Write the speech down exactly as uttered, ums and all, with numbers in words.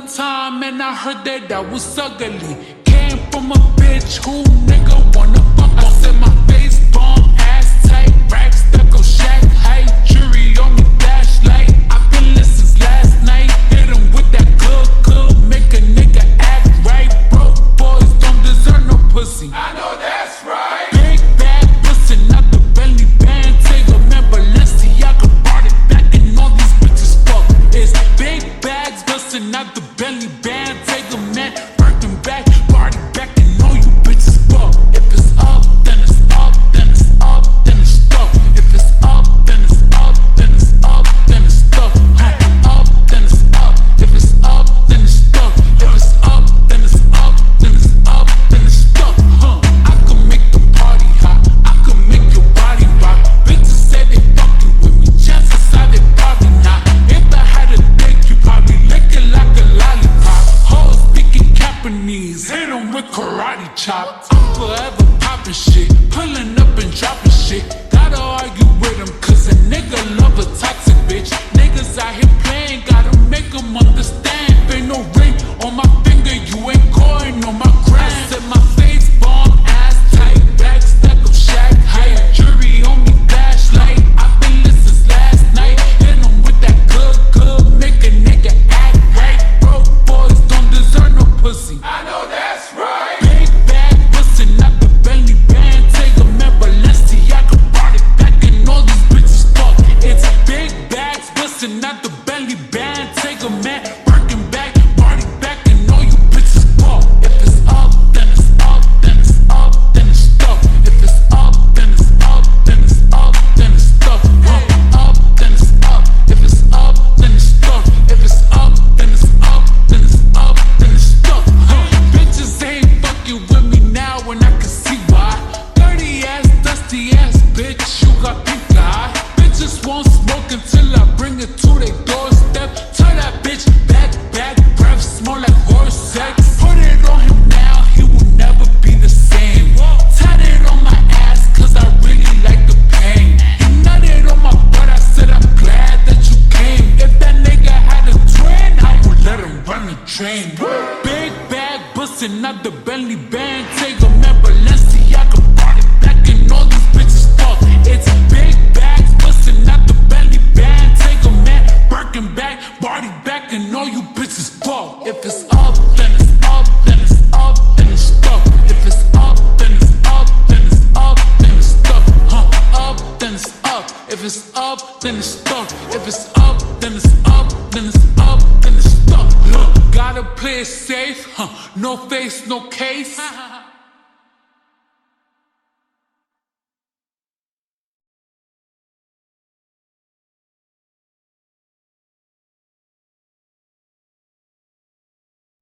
time and I heard that I was ugly. Came from a bitch who nigga wanna fuck. I said my face bomb, ass tight, rack stuck on shack height, jury on me flashlight. I've been lit since last night. Hit him with that good, good, make a nigga act right. Broke boys don't deserve no pussy. I know that's right. Big bag bustin' out the belly band. Take a man Balenciaga brought it back and all these bitches fuck. It's big bags bustin' out the belly band. Take a man Birkin back, party back and all you bitches fuck. If it's up, then it's up, then it's up, then it's stuck. If it's up, then it's up, then it's up, then it's stuck. Huh. Up, then it's up. If it's up, then it's stuck. If it's up, then it's up, then it's up, then it's stuck. Huh. I can make the party hot. I can make your body rock. Bitches say they fucking with me. Chances are they probably not. If I had a dick, you probably lick it like a lollipop. Hoes speaking Japanese, hit 'em with karate chop. I'm forever poppin' shit, pulling up and dropping shit. Gotta argue with him, cause a nigga love a toxic bitch. Niggas out here playing, gotta make 'em understand. Ain't no ring on my finger, you ain't going on my gram. I said my face bomb, ass tight, back stuck up shack height, jury on me flashlight. I've been lit since last night. Hit 'em with that good, good, make a nigga act right. Broke boys don't deserve no pussy. I know that's right. Big bag bustin' out the belly band. Take a man Balenciaga brought it back and all these bitches fuck. It's big bags bustin' out the belly band. Take a man Birkin back, party back and all you bitches fuck. If it's up, then it's up, then it's up, then it's stuck. If it's up, then it's up, then it's up, then it's stuck. Huh. Up, then it's up. If it's up, then it's stuck. If it's up, then it's up, then it's up, then it's stuck. Huh. Bitches ain't fucking with me now and I can see why. Dirty ass, dusty ass bitch, you got pink eye. Bitches won't smoke until I bring it to their doorstep. Tell that bitch back, back, breath smell like horse sex. Put it on him now, he will never be the same. Tied it on my ass cause I really like the pain. He nutted on my butt, I said I'm glad that you came. If that nigga had a twin, I would let him run the train. Big bag bustin' out the belly band. Take a man Balenciaga brought it back and all these bitches fuck. It's big bags bustin' out the belly band. Take a man Birkin back, party back and all you bitches fuck. If it's up, then it's up, then it's up, then it's stuck. If it's up, then it's up, then it's up, then it's stuck. Huh. Up, then it's up. If it's up, then it's stuck. If it's up, then it's up, then it's up, then it's stuck. Look, gotta play it safe, huh? No face, no case.